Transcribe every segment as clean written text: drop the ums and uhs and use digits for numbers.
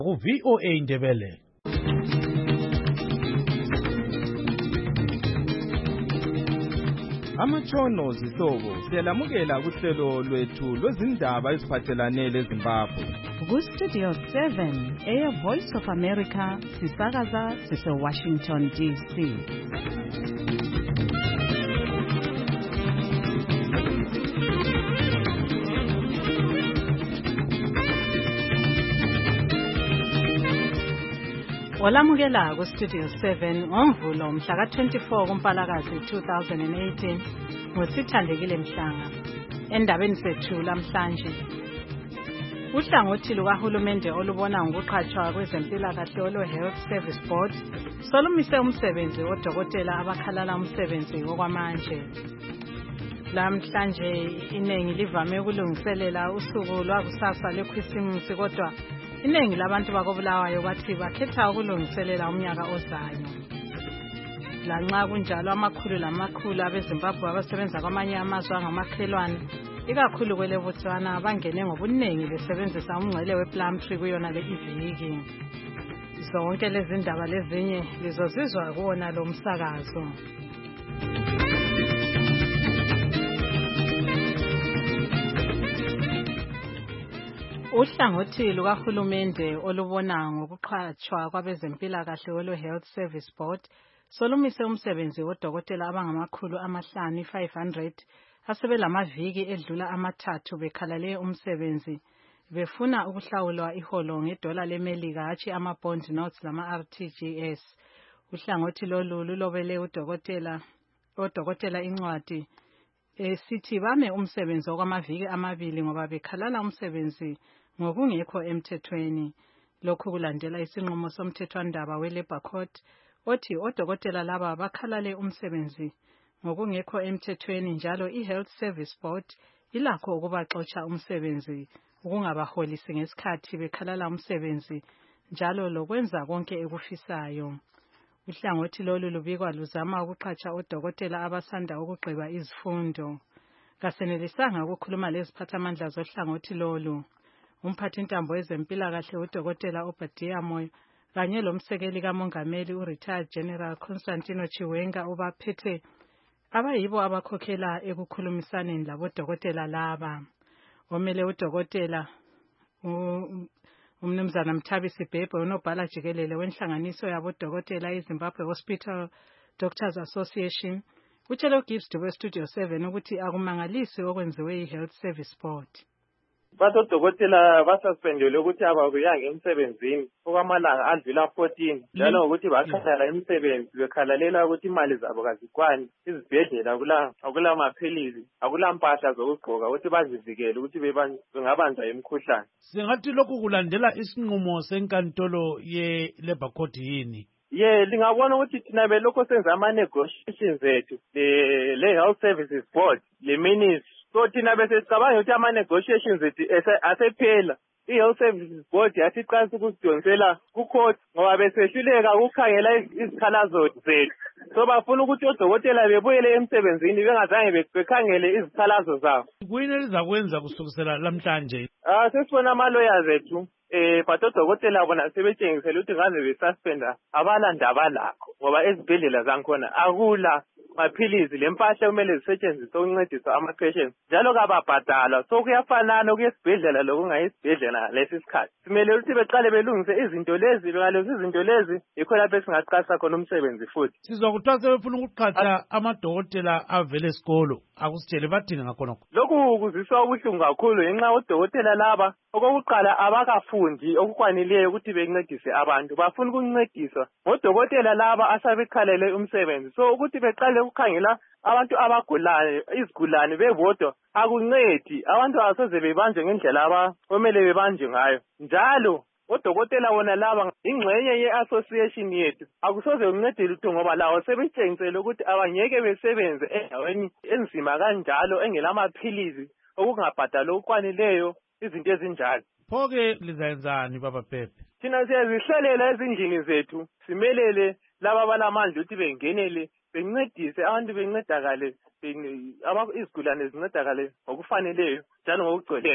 ku-VOA Indebele. Amatshono zihlobo siyalamukela kuhlelo lwethu lwezindaba eziphathelane leZimbabwe. Ku-Studio 7 Air Voice of America sisakaza sise-Washington DC. Olamukela ku-Studio 7 ngoMvulo mhla ka-24 kuMpalakazi 2018 ngosithandekile Mhlanga. Endabeni sethu lamhlanje, uhlangothi lukahulumende olubona ngokuqhatshwa kwezempilakahle olwe-Health Service Board solumise umsebenzi odokotela abakhalala umsebenzi okwamanje. Lamhlanje iningi livame ukulungiselela usuku lwakusasa lwekhrisimisi, kodwa iningi labantu bakobulawayo bathi bakhetha ukulungiselela umnyaka ozayo. Lanxa kunjalo, amakhulu lamakhulu abeZimbabwe abasebenza kwamanye amazwe angamakhelwane, ikakhulu kwele Botswana, bangene ngobuningi besebenzisa umngcele wePlumtree kuyona le iviki. Zonke lezi ndaba lezinye lizozizwa kuwona lo msakazo. Uhlangothi lukahulumende olubona ngokuqhatshwa kwabezempilakahle olwe-Health Service Board solumise umsebenzi wodokotela abangamakhulu amahlanu 500 asebelamaviki edlula amathathu bekhalale umsebenzi befuna ukuhlawulwa iholo ngedola leMelika hatshi ama-bond notes lama-RTGS. Uhlangothi lolu lulobele odokotela incwadi sithi bame umsebenzi okwamaviki amabili ngoba bekhalala umsebenzi ngokungekho emthethweni. Lokhu kulandela isinqumo somthethwandaba we-Labour Court othi odokotela laba bakhalale umsebenzi ngokungekho emthethweni, njalo i-Health Service Board ilakho ukubaxotsha umsebenzi ukungabaholisi ngesikhathi bekhalala umsebenzi, njalo lokwenza konke ekufisayo. Uhlangothi lolu lubikwa luzama ukuqhatsha odokotela abasanda ukugqiba izifundo. Kasenelisanga ukukhuluma leziphathamandla zohlangothi lolu. Umphathintambo wezempilakahle udokotela Obadiah Moyo kanye lomsekeli kamongameli u-Retired General Constantino Chiwenga ubaphethe abayibo abakhokhela ekukhulumisaneni labodokotela laba. Omele udokotela uMnumzana Mthabisi Bhebhe, unobhala jikelele wenhlanganiso yabodokotela iZimbabwe Hospital Doctors Association, utshelo Gibbs Dube Studio 7 ukuthi akumangalisi okwenziwe i-Health Service Board. Badokotela basaspendelwe ukuthi ababuyanga emsebenzini okwamalanga adlula 14, njalo ukuthi bakhalala emsebenzi bekhalalela ukuthi imali zabo kazikwani, izibhedlela akula maphilizi, akula mpahla zokugqoka ukuthi bazivikele ukuthi bengabanjwa imikhuhlane. Singathi lokhu kulandela isinqumo senkantolo ye-Labour Court yini? Lingabona ukuthi thina belokho senza ama-negotiations ethu le-Health Services Board le-Ministry. So thina bese sicabanga ukuthi ama-negotiations ethu asephela. I-Health Services Board yathi iqalisa ukusidonsela ku-court ngoba besehluleka ukukhangela izikhalazo zethu. So bafuna ukuthi odokotela bebuyele emsebenzini bengazange bekhangele izikhalazo zabo. Kuyini elizakwenza kusukisela lamhlanje? Sesibona ama-lawyers ethu but odokotela bona sebetshengisela ukuthi ngaze besuspenda abalanda lakho ngoba ezibhedlela zankhona akula maphilizi lempahla kumele zisetshenziswe ukuncedisa ama-patients, njalo kababhadalwa. So kuyafanana kuyesibhedlela lokungayisibhedlela lesi sikhathi. Simele ukuthi beqale belungise izinto lezi, bengalungisa izinto lezi yikho lapho esingaqalisa khona umsebenzi futhi. Sizwa kuthiwa sebefuna ukuqhatha amadokotela avele esikolo, akusitshele badinga ngakhonokho. Lokhu kuziswa ubuhlungu kakhulu ngenxa odokotela laba okokuqala abakafundi okukwanileyo ukuthi bencedise abantu, bafuna ukuncediswa ngodokotela laba asabekhalele umsebenzi. So ukuthi beqale ukukhangela abantu abagulayo, izigulane bebodwa akuncedi. Abantu abasoze bebanjwe ngendlela okumele bebanjwe ngayo. Njalo odokotela bona laba ingxenye ye-association yethu akusoze uncede lutho ngoba lawo sebetshengisele ukuthi abangeke besebenze endaweni enzima kanjalo engelamaphilizi okungabhadala okukwanileyo, izinto ezinjalo. Pho-ke lizayenzani baba Bhebhe? Thina siyazihlelela ezindlini zethu, simelele laba balamandla ukuthi bengenele bencedise abantu bencedakale, izigulane zincedakale ngokufaneleyo njalo ngokugcweleyo.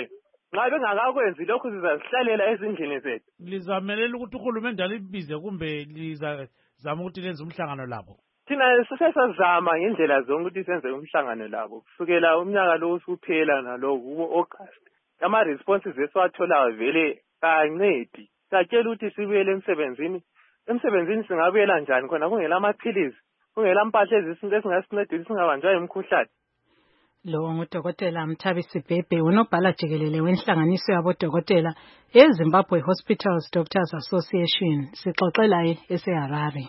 nxa bengakakwenzi lokhu sizazihlalela ezindlini zethu. Lizamelela ukuthi uhulumende alibize kumbe lizama ukuthi lenze umhlangano labo? Thina sesazama ngendlela zonke ukuthi senze umhlangano labo kusukela umnyaka lo usuphela nalo ku-August. Ama-responses esiwatholayo vele kancedi. Satshela ukuthi sibuyele emsebenzini singabuyela njani khona kungela amaphilisi, kungela mpahla ezisinto esingasincedisa singabanjwa imikhuhlane. Lo ngudokotela Mthabisi Bhebhe, unobhala jikelele wenhlanganiso yabodokotela eZimbabwe Hospitals Doctors Association. Sixoxela eseHarare.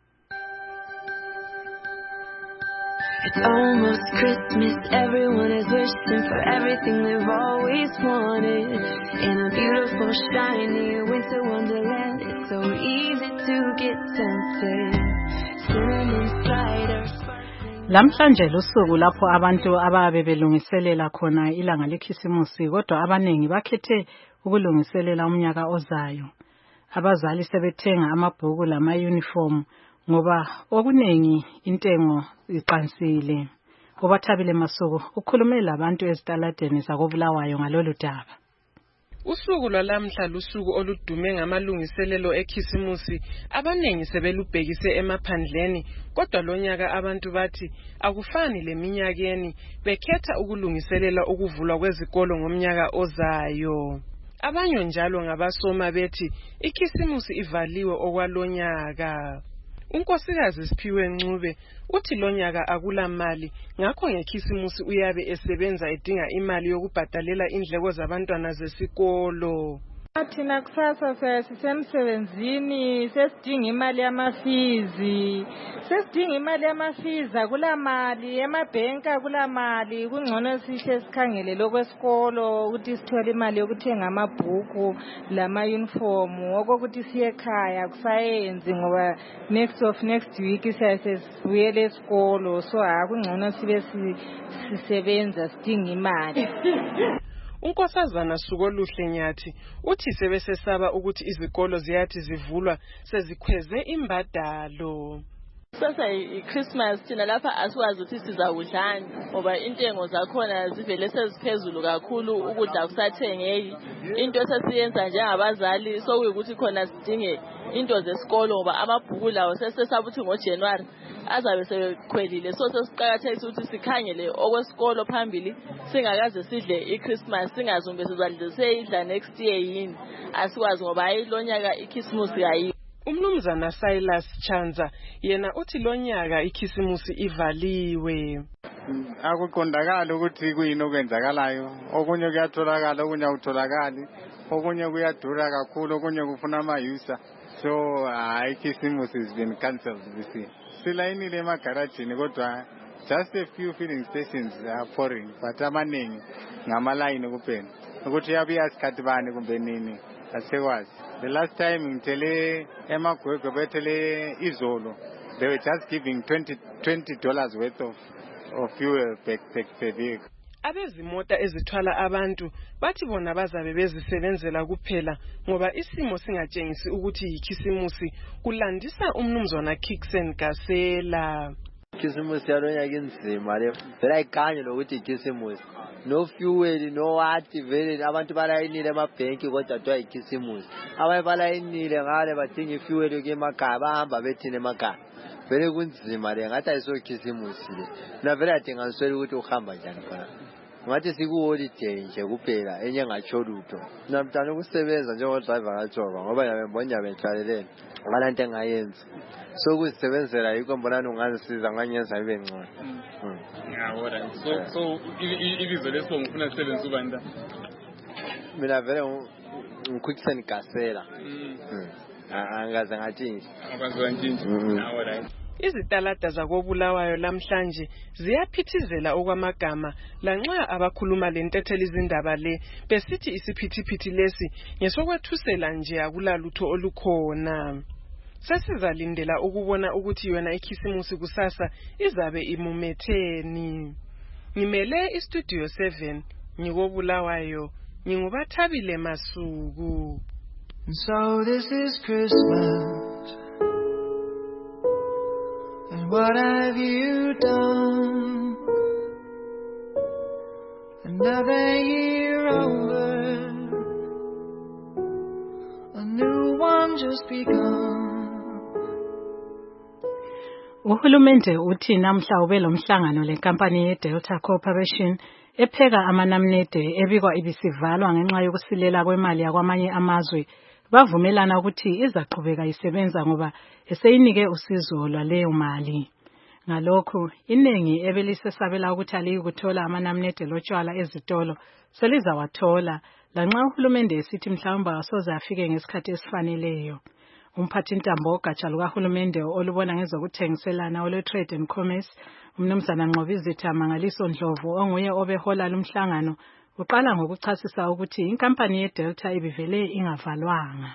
It's almost Christmas, everyone is wishing for everything they've always wanted. In a beautiful, shiny winter wonderland, it's so easy to get tempted. Cinnamon cider, sparkling. Lamhlanje lusuku lapho abantu ababe belungiselela khona ilanga lekhisimusi, kodwa abanengi bakhethe ukulungiselela umnyaka ozayo. Abazali sebethenga amabhuku lama uniform ngoba okunengi intengo iqansile. Obathabile Masuku ukhulume labantu ezitaladeni zakoBulawayo ngalolu daba. Usuku lwalamhla lusuku oludume ngamalungiselelo ekhisimusi. Abanengi sebelubhekise emaphandleni, kodwa lonyaka abantu bathi akufani leminyakeni, bekhetha ukulungiselela ukuvulwa kwezikolo ngomnyaka ozayo. Abanye njalo ngabasoma bethi ikhisimusi ivaliwe okwalonyaka. Unkosikazi Siphiwe Ncube uthi lonyaka akula mali, ngakho ngekhisimusi uyabe esebenza edinga imali yokubhadalela indleko zabantwana zesikolo. Thina kusasa sisemsebenzini sesidinga imali yamafizi. Sesidinga imali yamafizi, akula mali emabhenka, akula mali. Kungcono sihle sikhangele lokwesikolo ukuthi sithole imali yokuthenga amabhuku lama uniform, okokuthi siye ekhaya kusayenzi ngoba next week siyasebuyela esikolo, so kungcono sibe sisebenza sidinga imali. Unkosazana Sukoluhle Nyathi uthi sebesesaba ukuthi izikolo ziyathi zivulwa sezikhweze imbadalo. Sasa iChristmas thina lapha asikwazi ukuthi sizakudlani ngoba intengo zakhona zivele seziphezulu kakhulu, ukudla kusathengeki. Into esesiyenza njengabazali sokuyukuthi khona sidinge into zesikolo ngoba amabhuku lawo sesesaba ukuthi ngoJanuary azabe sekhwelile, so sesiqakathekile ukuthi sikhangele okwesikolo phambili singakaze sidle iChristmas, singazumbe sizadle seyidla next year yini, asikwazi ngoba ayilonyaka iChristmas kayi. Umnumzana Silas Chanza yena uthi lonyaka ikhisimusi ivaliwe. Akuqondakala ukuthi kuyini okwenzakalayo, okunye kuyatholakala okunye awutholakali, okunye kuyadura kakhulu, okunye kufuna amayusa. So ikhisimusi has been cancelled this year. Silayinile emagarajini kodwa just a few filling stations are pouring, but amaningi ngamalayini kuphela ukuthi yabuya sikhathi bani kumbe nini asekwazi. The last time ngitele emagwegwe bethele izolo, they were just giving $20 worth of fuel per vehicle. Abezimota ezithwala abantu bathi bona bazabe bezisebenzela kuphela ngoba isimo singatshengisi ukuthi ikhisimusi, kulandisa umnumzana Kixen Gasela. Ikhisimusi yalonyaka inzima le, vele ayikanye lokuthi ikhisimusi. No fuel, no wathi vele abantu balayinile emabhenki kodwa kuthiwa ikhisimusi. Abanye balayinile ngale badinga ifuel emakhaya, bahamba bethina emakhaya. Vele kunzima le, ngathi ayisokhisimusi le. Na vele adinga nswele ukuthi uhamba njani khona. Ngathi siku-holiday nje kuphela enye engatsho lutho. Namhlanje ukusebenza njengodriver kaJoba ngoba ngiyabe ngihlalelene ngalanto engayenza. So ukuzisebenzela yikho mbonani ungangisiza ngangenza ibe ngcono. Ngiyabona. So ibizo lesibongo ufuna sisebenza ubani la? Mina vele ngiKixen Gasela. Angaze ngatshintsha. Akwazi ntshintsha. Ngiyabona. Izitalada zakoBulawayo lamhlanje ziyaphithizela okwamagama lanxa abakhuluma lentethela izindaba le besithi isiphithiphithi lesi ngesokwethusela nje akulalutho olukhona. Sesizalindela ukubona ukuthi yona ikhisimusi kusasa izabe imumetheni. Ngimele istudio 7 ngikoBulawayo, ngingubathabile Masuku. So this is Christmas. And what have you done? Another year over. just begun. Uhulumende uthi namhla ube lomhlangano lenkampani yeDelta Corporation epheka amanamnede ebikwa ibisivalwa ngenxa yokusilela kwemali yakwamanye amazwe. Bavumelana ukuthi izaqhubeka isebenza ngoba eseyinike usizo lwaleyo mali. Ngalokho inengi ebelisesabela ukuthi aliyikuthola amanamnede lotshwala ezitolo selizawathola lanxa uhulumende esithi mhlawumbe asoze afike ngesikhathi esifaneleyo. Umphathintambo ogatsha lukahulumende olubona ngezokuthengiselana olwe-Trade and Commerce umnumzana Nqobizitha Mangaliso-Ndlovu onguye obehola lumhlangano uqala ngokuchasisa ukuthi inkampani yeDelta ibivele ingavalwanga.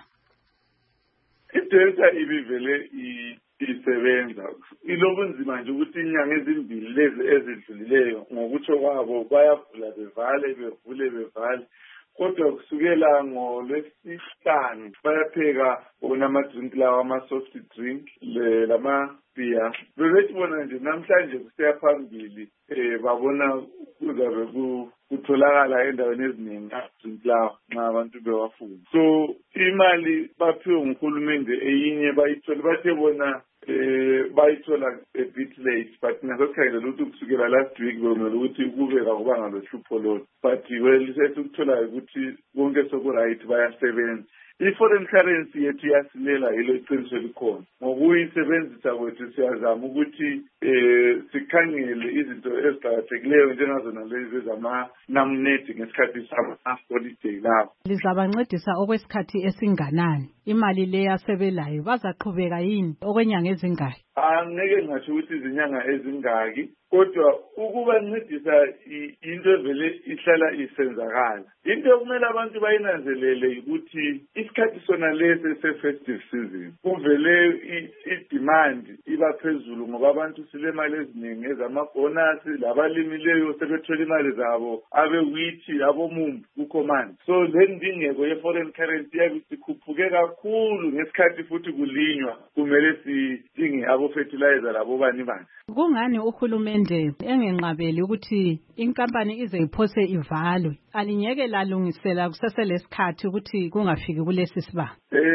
iDelta ibivele isebenza ilobunzima nje ukuthi inyanga ezimbili lezi ezidlulileyo ngokutsho kwabo bayavula bevale bevule bevale. Kodwa kusukela ngoLwesihlanu bayapheka onama-drink lawa ama-soft drink lama-beer. Bebethi bona nje namhlanje kuseya phambili babona kuzabe kutholakala endaweni eziningi ama-drink lawa nxa abantu bewafuna. So imali baphiwe nguhulumende eyinye bayithole bathe bona bayithola a bit late, but ngasokukhangela ukuthi kusukela last week bekumele ukuthi kube kakubanga lohlupho lolo. But sesikuthola ukuthi konke soku-right bayasebenza. I-foreign currency yethu yasilela yilo iqiniso elikhona. Ngokuyisebenzisa kwethu siyazama ukuthi sikhangele izinto eziqakathekileyo njengazona lezi ezama-namnedi ngesikhathi sama-holiday lawo. Lizabancedisa okwesikhathi esinganani? Imali le yasebelayo bazaqhubeka yini okwenyanga ezingaki? Angeke ngasho ukuthi izinyanga ezingaki, kodwa ukubancedisa into evele ihlala isenzakala. Into okumele abantu bayinanzelele ukuthi isikhathi sona lesi se-festive season kuvele i-demand iba phezulu ngoba abantu silemali eziningi ezamabhonasi labalimileyo sebethola imali zabo abewithi abomumbu kukhomani. So le ndingeko ye-foreign currency yabe sikhuphuke kakhulu ngesikhathi futhi kulinywa kumele sidinge abo-fertilizer labo bani. Kungani uhulumende engenqabeli ukuthi inkampani ize iphose ivalwe? Alinyeke lalungisela kuseselesikhathi ukuthi kungafiki kulesi sibanga.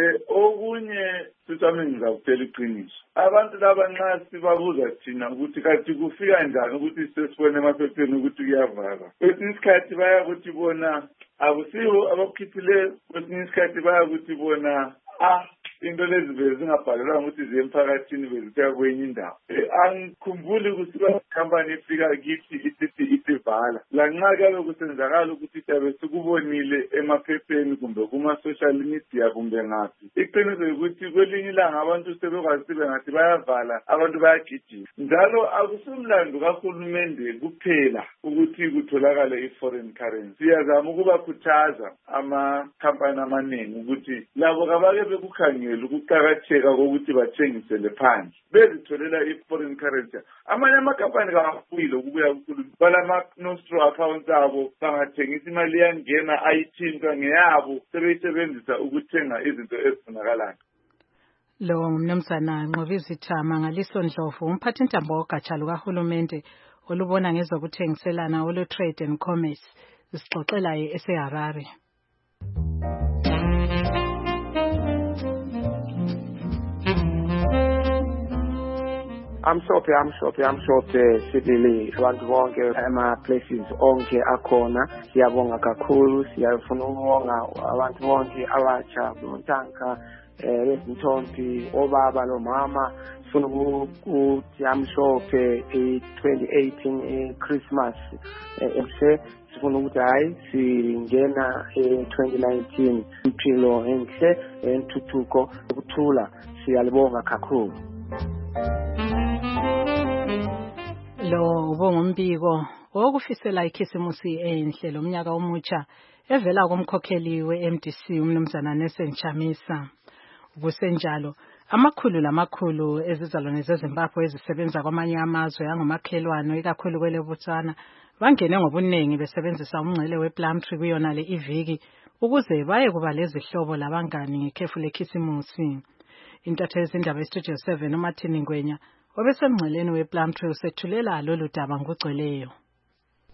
Okunye sisami ngizakutshela iqiniso. Abantu laba nxa sibabuza thina ukuthi kathi kufika njani ukuthi sesibone emaphepheni ukuthi kuyavalwa. Kwesinye isikhathi bayakuthi bona akusiwo abakukhiphileyo, kwesinye isikhathi bayakuthi bona into lezi bezingabhalelwa ukuthi ziye emphakathini bezitya kwenye indawo. Angikhumbuli ukuthi ikhampani ifika kithi isithi isivala. Lanxa kuyabe kusenzakala ukuthi siyabe sikubonile emaphepheni kumbe kuma-social media kumbe ngaphi. Iqiniso ukuthi kwelinye ilanga abantu sebekwazi sibe ngathi bayavala, abantu bayagijima. Njalo akusumlando kahulumende kuphela ukuthi kutholakale i-foreign currency. Siyazama ukubakhuthaza amakhampani amaningi ukuthi labo kabake bekukhangela ukuqakatheka kokuthi bathengisele phandle bezitholela i-foreign currency. Amanye amakampani kawafuyile ukubuya kukhuluma balama-nostro accounts abo bangathengisa imali yangena ayithintwa ngeyabo sebeyisebenzisa ukuthenga izinto ezifunakalayo. Lo ngumnumzana Nqobizitha Mangaliso-Ndlovu umphathintambo ogatsha lukahulumende olubona ngezokuthengiselana olwe-Trade and Commerce isixoxela eseHarare. amhlophe sibili abantu bonke ama-places onke akhona. Siyabonga kakhulu, siyafuna ukubonga abantu bonke abatsha bontanka lezintombi obaba lomama. Sifuna ukuthi amhlophe i-2018 Christmas emhle. Sifuna ukuthi hayi singena e-2019 impilo enhle entuthuko ukuthula. Siyalibonga kakhulu. Lo ubongombiko okufisela ikhisimusi enhle lomnyaka omutsha evela kumkhokheli we-MDC umnumzana Nelson Chamisa. Kusenjalo amakhulu lamakhulu ezizalwane zeZimbabwe ezisebenza kwamanye amazwe angomakhelwane ikakhulu kweleBotswana bangene ngobunengi besebenzisa umngcele wePlumtree kuyona le iviki ukuze baye kuba lezihlobo labangani ngekhefu lekhisimusi. Intathe yezindaba eStudio 7 uMartin Ngwenya obesemngceleni wePlumtree usethulela lolu daba ngokugcweleyo.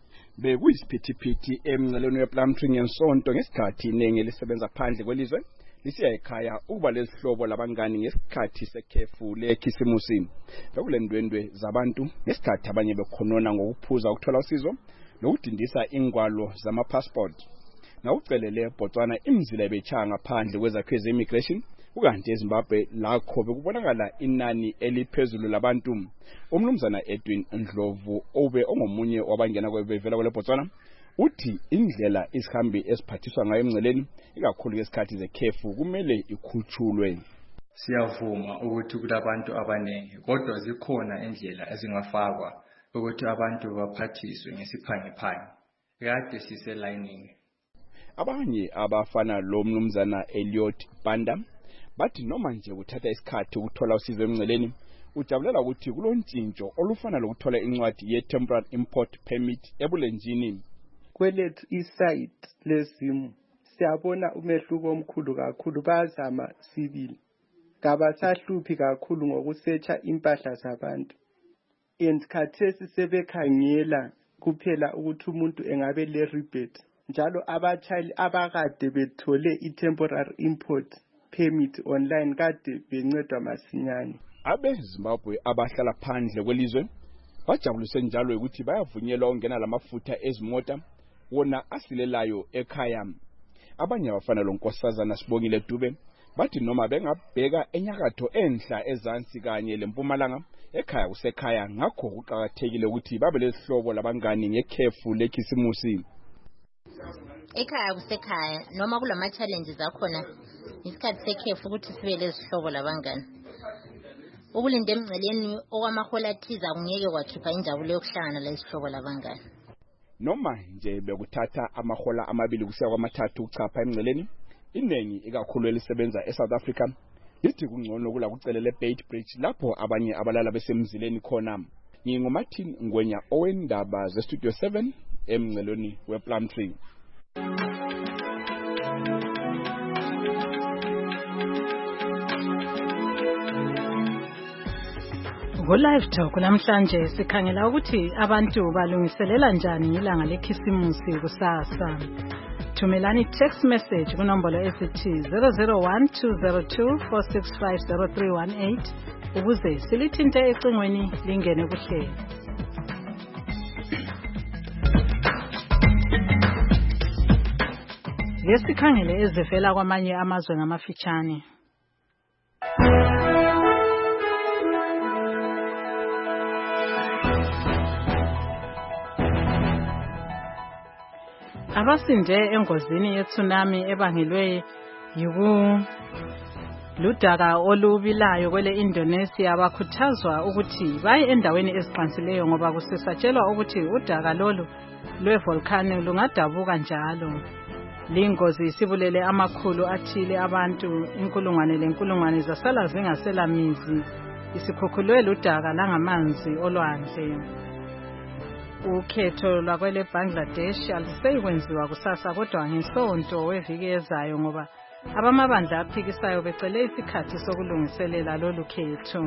Bekuyisiphithiphithi emngceleni wePlumtree ngensonto ngesikhathi iningi lisebenza phandle kwelizwe lisiya ekhaya ukuba lesihlobo labangani ngesikhathi sekhefu lekhisimusi. Bekulendwendwe zabantu ngesikhathi abanye bekhonona ngokuphuza ukuthola usizo nokudindisa ingwalo zama-passport. Nawucelele Botswana imizila ebechanga ngaphandle kwezakhiwo ze-immigration, ukanti eZimbabwe lakho bekubonakala inani eliphezulu labantu. Umnumzana Edwin Ndlovu obe ongomunye wabangena kwebevela kwele Botswana uthi indlela isihambi esiphathiswa ngayo emngceleni ikakhulu ngesikhathi zekhefu kumele ikhutshulwe. Siyavuma ukuthi kulabantu abaningi kodwa zikhona indlela ezingafakwa ukuthi abantu baphathiswe ngesiphangiphangi. Kade siselining. Abanye abafana lo mnumzana Elliot Banda bathi noma nje kuthatha isikhathi ukuthola usizo emngceleni ujabulela ukuthi kulontshintsho olufana lokuthola incwadi ye-temporary import permit ebulenjini. Kwelethu isite lezimo siyabona umehluko omkhulu kakhulu, bazama sibili kabasahluphi kakhulu ngokusearcha impahla zabantu. Esikhathesi sebekhangela kuphela ukuthi umuntu engabe le rebate, njalo abachayeli abakade bethole i-temporary import permit online kade bencedwa masinyane. AbeZimbabwe abahlala phandle kwelizwe bajabulise njalo ukuthi bayavunyelwa ukungena lamafutha ezimota wona asilelayo ekhaya. Abanye abafana lonkosazana Sibongile Dube bathi noma bengabheka enyakatho enhla ezansi kanye lempumalanga ekhaya kusekhaya, ngakho kuqhakathekile ukuthi babe lesihlobo labangani ngekhefu lekhisimusi. Ekhaya kusekhaya noma kulama challenges akhona isikhathi sekhefu ukuthi sibe lesihlobo labangani. Ukulinda emngceleni okwamahola athiza kungeke kwakhipha injabulo yokuhlangana lesihlobo labangani. Noma nje bekuthatha amahola amabili kusiya kwamathathu uchapha emngceleni, inengi ikakhulu elisebenza eSouth Africa lithi kungcono kula kucelele Bait Bridge lapho abanye abalala besemzileni khona. NginguMartin Ngwenya owendaba zeStudio 7 emngceleni wePlumtree. Live Talk namhlanje sikhangela ukuthi abantu balungiselela njani ilanga lekhisimusi kusasa. Thumelani text message kunombolo esithi 0012024650318 ukuze silithinte ecingweni lingene kuhlelo. Ngesikhangele ezivela kwamanye amazwe ngamafitshane. Abasinde engozini ye-tsunami ebangelwe ludaka olubilayo kwele Indonesia bakhuthazwa ukuthi baye endaweni eziqansileyo ngoba kusesatshelwa ukuthi udaka lolu lwe-volcano lungadabuka njalo. Lingozi isibulele amakhulu athile abantu, inkulungwane lenkulungwane zasala zingasela mizi, isikhukhulwe ludaka langamanzi olwandle. Ukhetho lwakwele Bangladesh aluseyikwenziwa kusasa kodwa ngesonto weviki ezayo ngoba abamabandla aphikisayo becele isikhathi sokulungiselela lolu khetho.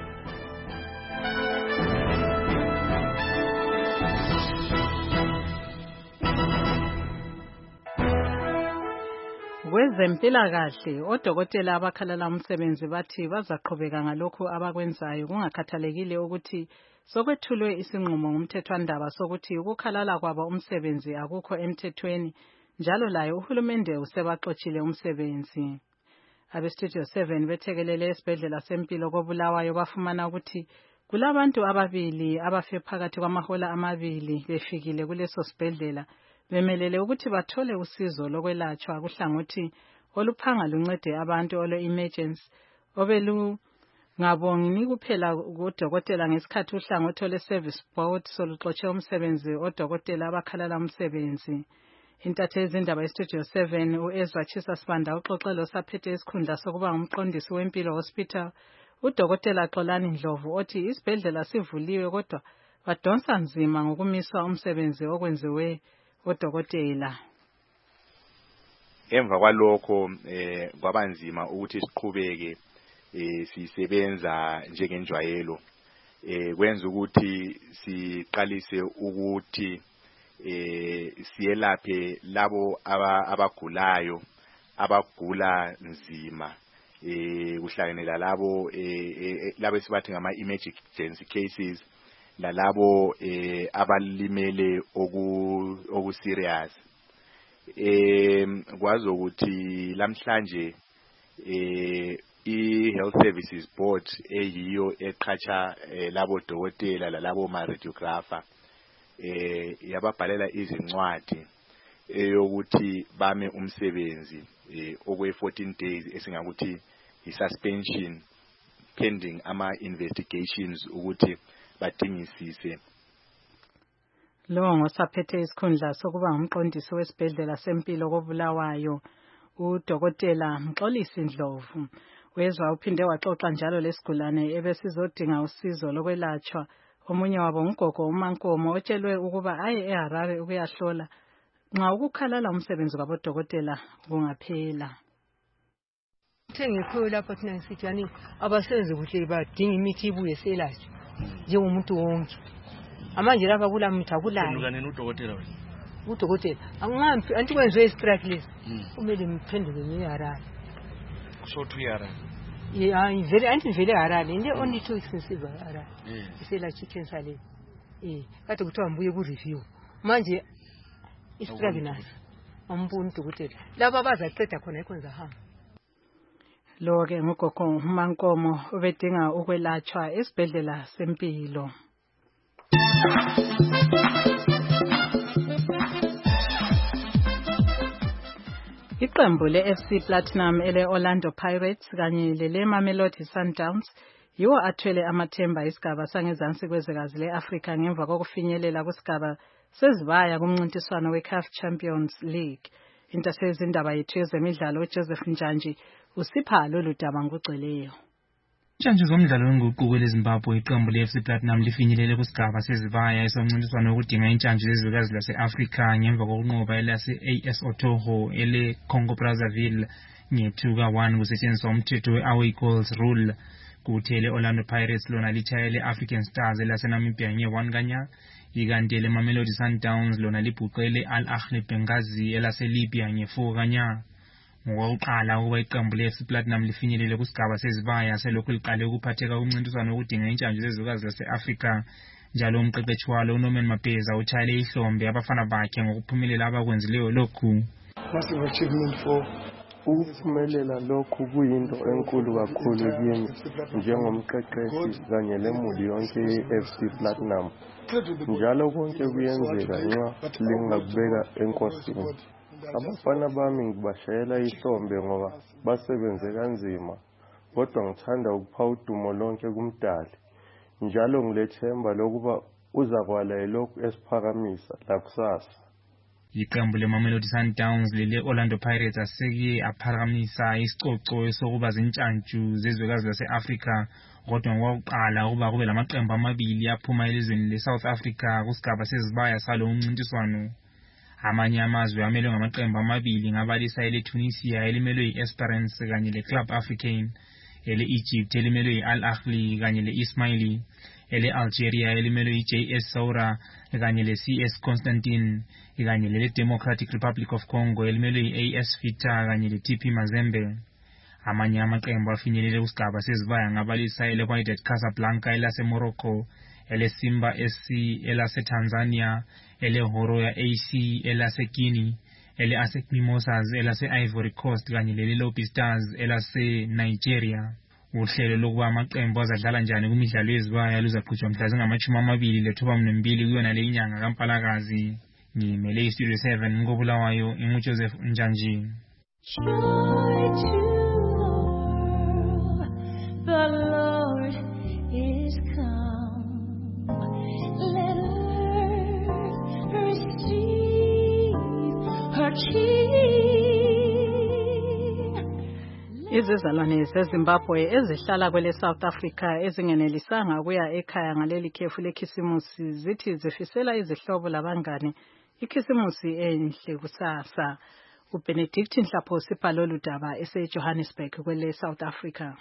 Kwezempilakahle odokotela abakhalala umsebenzi bathi bazaqhubeka ngalokho abakwenzayo kungakhathalekile ukuthi sokwethulwe isinqumo ngumthethwandaba sokuthi ukukhalala kwabo umsebenzi akukho emthethweni, njalo layo uhulumende usebaxoshile umsebenzi. AbeStudio 7 bethekelele esibhedlela sempilo koBulawayo bafumana ukuthi kulabantu ababili abafe phakathi kwamahola amabili befikile kuleso sibhedlela bemelele ukuthi bathole usizo lokwelatshwa kuhlangothi oluphanga luncede abantu olwe-emergency ngabongi kuphela kudokotela ngesikhathi uhlangothi le-service board soluxotshe umsebenzi odokotela abakhalala umsebenzi. Intatheli zindaba yeStudio 7 uEzra Chisa Sibanda uxoxe losaphethe isikhundla sokuba ngumqondisi wempilo hospital udokotela Xolani Ndlovu othi isibhedlela sivuliwe kodwa badonsa nzima ngokumiswa umsebenzi okwenziwe odokotela. Emva kwalokho kwabanzima ukuthi siqhubeke sisebenza njengenjwayelo, kwenza ukuthi siqalise ukuthi siyelaphe labo abagulayo abagula nzima kuhlanganela labo labo esibathi ngama emergency cases lalabo abalimele oku serious kwazi ukuthi lamhlanje i-Health Services Board eyiyo eqhatsha labo dokotela lalabo ma radiographer yababhalela izincwadi eyokuthi bame umsebenzi okwe 14 days esingakuthi i-suspension pending ama investigations ukuthi badingisise. Lo ngosaphethe isikhundla sokuba ngumqondisi wesibhedlela sempilo koBulawayo uDokotela Mxolisi Ndlovu wezwa uphinde waxoxa njalo lesigulane ebesizodinga usizo lokwelatshwa. Omunye wabo ugogo uMankomo otshelwe ukuba aye eHarare ukuyahlola nxa ukukhalala umsebenzi kwabodokotela kungaphela. Ngikho lapha thina sithi yani abasebenzi kuhle badinga imithi ibuye selatshwe njengomuntu wonke. Amanje lapha kula muntu akulani. Ngani udokotela wena? Udokotela angampi anti kwenziwe strike list. Kumele ngiphenduke ngeHarare. Kusho Harare. Yeah, vele Harare. Inde only too expensive Harare. Iselatshwe cancer le. Kade kuthiwa mbuye ku review. Manje istrike nayo. Amboni udokotela. Laba abazaqeda khona ikwenza hamba. Lo ke ngugogo uMankomo obedinga ukwelatshwa esibhedlela sempilo. Iqembu le-FC Platinum ele-Orlando Pirates kanye lele-Mamelodi Sundowns yiwo athwele amathemba isigaba sangezansi kwezwekazi le-Afrika ngemva kokufinyelela kusigaba sezibaya kumncintiswano we-CAF Champions League. Intasezindaba yethu yezemidlalo uJoseph Njanji usipha lolu daba ngokugcweleyo. Njanje zomdlalo wenguquko leZimbabwe iqembu le-FC Platinum lifinyelele kusigaba sezibaya esomncintiswano wokudinga intshanje zezwekazi lase-Afrika ngemva kokunqoba elase-AS Otoho ele-Congo Brazzaville nge-2 ka-1 kusetshenziswa umthetho we-away goals rule. Kuthi ele-Orlando Pirates lona litshaya ele-African Stars elase-Namibia nge-1 kanya. Ikanti ele-Mamelodi Sundowns lona libhuqele Al Ahly Benghazi elase-Libya nge-4 kanya. Ngokuqala ukuba iqembu le-FC Platinum lifinyelele kusigaba sezibaya selokhu liqale ukuphatheka kumncintiswano wokudinga intshanje zezwekazi lase-Afrika. Njalo umqeqeshi walo uNorman Mapeza utshayele ihlombe abafana bakhe ngokuphumelela abakwenzileyo lokhu. Massive achievement for ukuphumelela lokhu kuyinto enkulu kakhulu kimi njengomqeqeshi kanye lemuli yonke ye-FC Platinum. Njalo konke kuyenzeka nxa lingakubeka enkosini. Abafana bami ngibashayela ihlombe ngoba basebenze kanzima, kodwa ngithanda ukupha udumo lonke kumdali. Njalo ngilethemba lokuba uzakwala elokhu esiphakamisa lakusasa. Iqembu le-Mamelodi Sundowns lele-Orlando Pirates aseke aphakamisa isicoco sokuba zintshantshu zezwekazi lase-Afrika, kodwa ngokuqala ukuba kube lamaqembu amabili aphuma elizweni le-South Africa kusigaba sezibaya salo umncintiswano. Amanye amazwe amelwe ngamaqembu amabili ngabalisa ele-Tunisia elimelwe yi-Esperance kanye le-Club Africain, ele-Egypt elimelwe yi-Al Ahly kanye le-Ismaili, ele-Algeria elimelwe yi-JS Saoura kanye le-CS Constantine, kanye lele-Democratic Republic of Congo elimelwe yi-AS Vita kanye le-TP Mazembe. Amanye amaqembu afinyelele kusigaba sezibaya ngabalisa ele-Wydad Casablanca elase-Morocco, ele-Simba SC elase-Tanzania, ele-Horoya AC elase-Guinea, ele-ASEC Mimosas elase-Ivory Coast kanye lele-Lobby Stars elase-Nigeria. Uhlelo lokuba amaqembu azadlala njani kumidlalo yezibaya luzaqhutshwa mhla zingama-22 kuyona le inyanga kaMpalakazi. Ngimele iStudio 7 ngobulawayo inguJoseph Njanji. The Lord is come. Let earth receive her King. Izizalwane zeZimbabwe ezihlala kwele South Africa ezingenelisanga ukuya ekhaya ngaleli khefu lekhisimusi zithi zifisela izihlobo labangane ikhisimusi enhle kusasa. uBenedict Nhlapho sipha lolu daba eseJohannesburg kwele South Africa.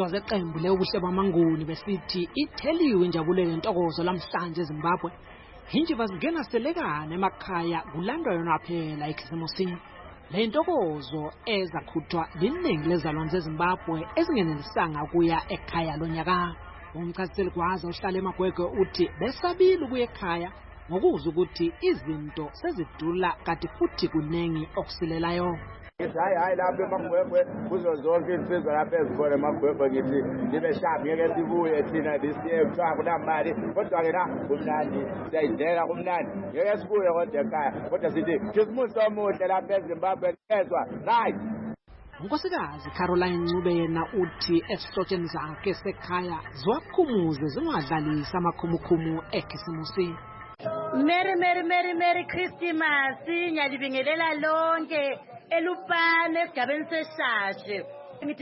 insizwa zeqembu leUbuhle bamaNguni besithi itheliwe injabulo lentokozo lamhlanje eZimbabwe. Hinjiva zingena selekana emakhaya kulandwa yona phela ikhisimusi. Le ntokozo ezakhuthwa liningi lezalwane zeZimbabwe ezingenelisanga ukuya ekhaya lonyaka. Umchaziseli kwaza uhlala eMagwegwe uthi besabile ukuya ekhaya ngokuzwa ukuthi izinto sezidula kanti futhi kunengi okusilelayo. Hayi lapha eMagwegwe kuzo zonke insizwa lapha ezibona eMagwegwe ngithi nibe sharp ngeke sibuye thina this year kuthiwa kunamali kodwa ke na kumnandi siyayidlela kumnandi ngeke sibuye kodwa ekhaya kodwa sithi Christmas omuhle lapha eZimbabwe ezwa nice. Unkosikazi Caroline Ncube yena uthi esihlotsheni zakhe sekhaya ziwakhumuze zingadlalisa amakhumukumu ekhisimusi. Merry Christmas ngiyalibingelela lonke elupane esigabeni seshashe. Ngithi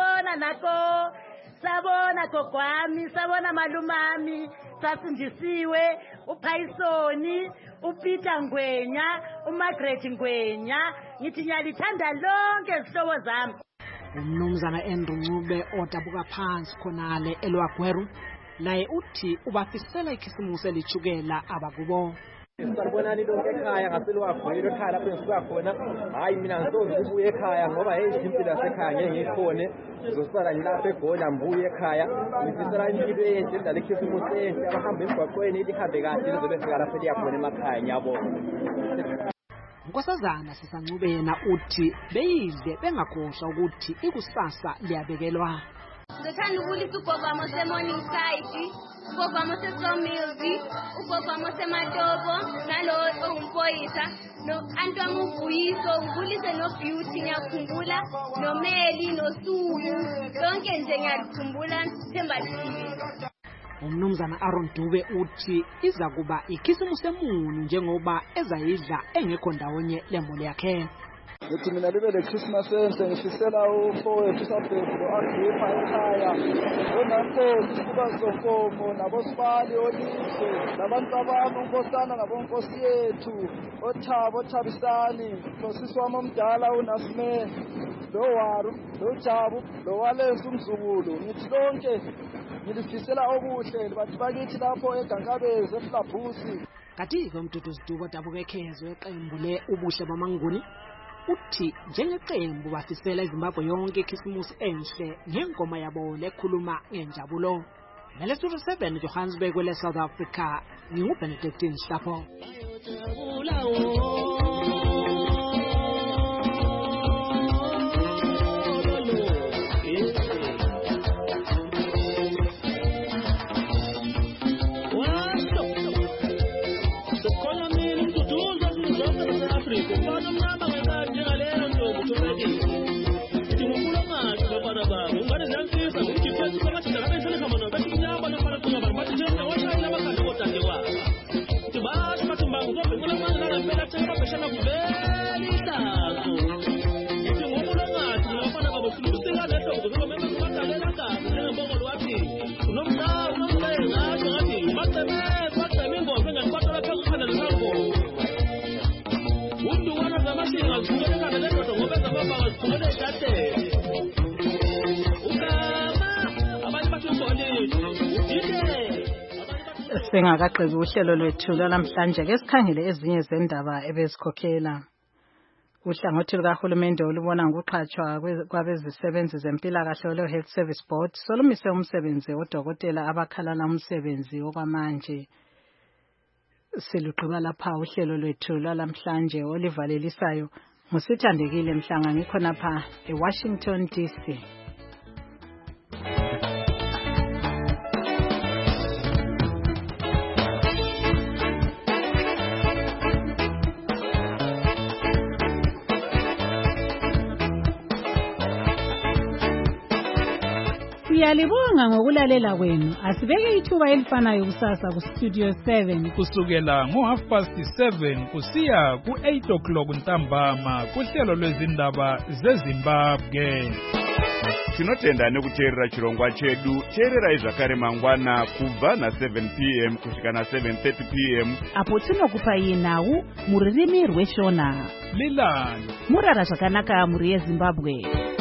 sabona gogwami, sabona malumami, sasindisiwe, uPhaisoni, uPeter Ngwenya, uMargaret Ngwenya, ngithi ngiyalithanda lonke izihlobo zami. Umnumzana Andrew Ncube odabuka phansi khonale elwagweru naye uthi ubafisela ikhisimusi elichukela abakubo. Sibonani lonke ekhaya ngaselwagweru ekhaya lapho engisuka khona. Hayi mina ngisoze ukubuye ekhaya ngoba hey impilo yasekhaya ngeke ngikhone. Ngizosala ngilapha eGola mbuye ekhaya. Ngifisela impilo enhle ndale ikhisimusi enhle abahamba emgwaqweni lihambe kahle lizobe fika lapho liyakhona emakhaya ngiyabona. Nkosazana Sisancube yena uthi beyidle bengakhohlwa ukuthi ikusasa liyabekelwa. Ngithanda ukulisa ugogo se-Morning Side, ugogo se-Somilzi, ugogo seMatobo, nalo ongumpoyisa, no-anti wami uVuyiso, ngibulise no-Beauty ngiyakhumbula, noMeli, noSulu, lonke nje ngiyakhumbula Themba TV. Umnumzana Aaron Dube uthi iza kuba ikhisimusi emuni njengoba ezayidla engekho ndawonye lemuli yakhe. Ngithi mina libe le Christmas enhle ngifisela ufowethu uSabhedu lo-Agrippa ekhaya onankosi kubaZonkomo nabosibali olihle nabantu abami unkosana nabonkosi yethu oThabo Thabisani nosisi wami omdala uNasme loWaru loJabu loWalesi umzukulu ngithi lonke ngilifisela okuhle bathi bakithi lapho eGankabeze eFlabhusi. Kathi-ke uMduduzi Dube odabuka ekhezo eqembu leUbuhle bamaNguni uthi njengeqembu bafisela iZimbabwe yonke ikhisimusi enhle ngengoma yabo lekhuluma ngenjabulo. Ngelesithuthi 7 Johannesburg kwele South Africa nginguBenedictine Hlapho. Sengakaqedi uhlelo lwethu lamhlanje ke sikhangele ezinye zendaba ebezikhokhela. Uhlangothi lukahulumende olubona ngokuqhatshwa kwabezisebenzi zempilakahle le Health Service Board solumise umsebenzi odokotela abakhalala umsebenzi okwamanje. Siluqhiba lapha uhlelo lwethu lamhlanje olivalelisayo ngusithandekile Mhlanga ngikhona pha eWashington DC. Siyalibonga ngokulalela kwenu. Asibeke ithuba elifanayo kusasa ku Studio 7 kusukela ngo7:30 kusiya ku8:00 ntambama kuhlelo lwezindaba zeZimbabwe. Tinotenda nekuteerera chirongwa chedu. Teererai zvakare mangwana kubva na7 p.m. kusvika na7:30 p.m. apo tinokupai nhau muririmi rweShona. Lilani murara zvakanaka muri yeZimbabwe.